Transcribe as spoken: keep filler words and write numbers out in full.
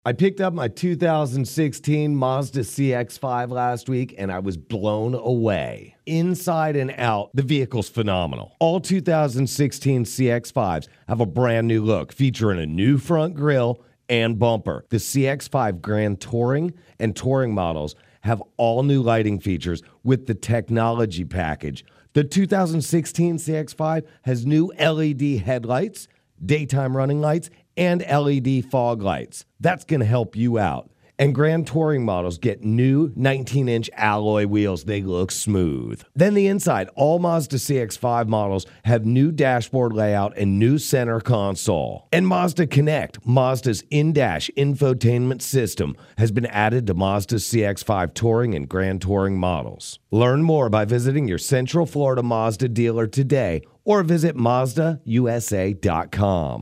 I picked up my two thousand sixteen Mazda C X five last week, and I was blown away. Inside and out, the vehicle's phenomenal. All two thousand sixteen C X fives have a brand new look, featuring a new front grille and bumper. The C X five Grand Touring and Touring models have all new lighting features with the technology package. The two thousand sixteen C X five has new L E D headlights, daytime running lights, and L E D fog lights. That's going to help you out. And Grand Touring models get new nineteen-inch alloy wheels. They look smooth. Then the inside, all Mazda C X five models have new dashboard layout and new center console. And Mazda Connect, Mazda's in-dash infotainment system, has been added to Mazda's C X five Touring and Grand Touring models. Learn more by visiting your Central Florida Mazda dealer today or visit Mazda U S A dot com.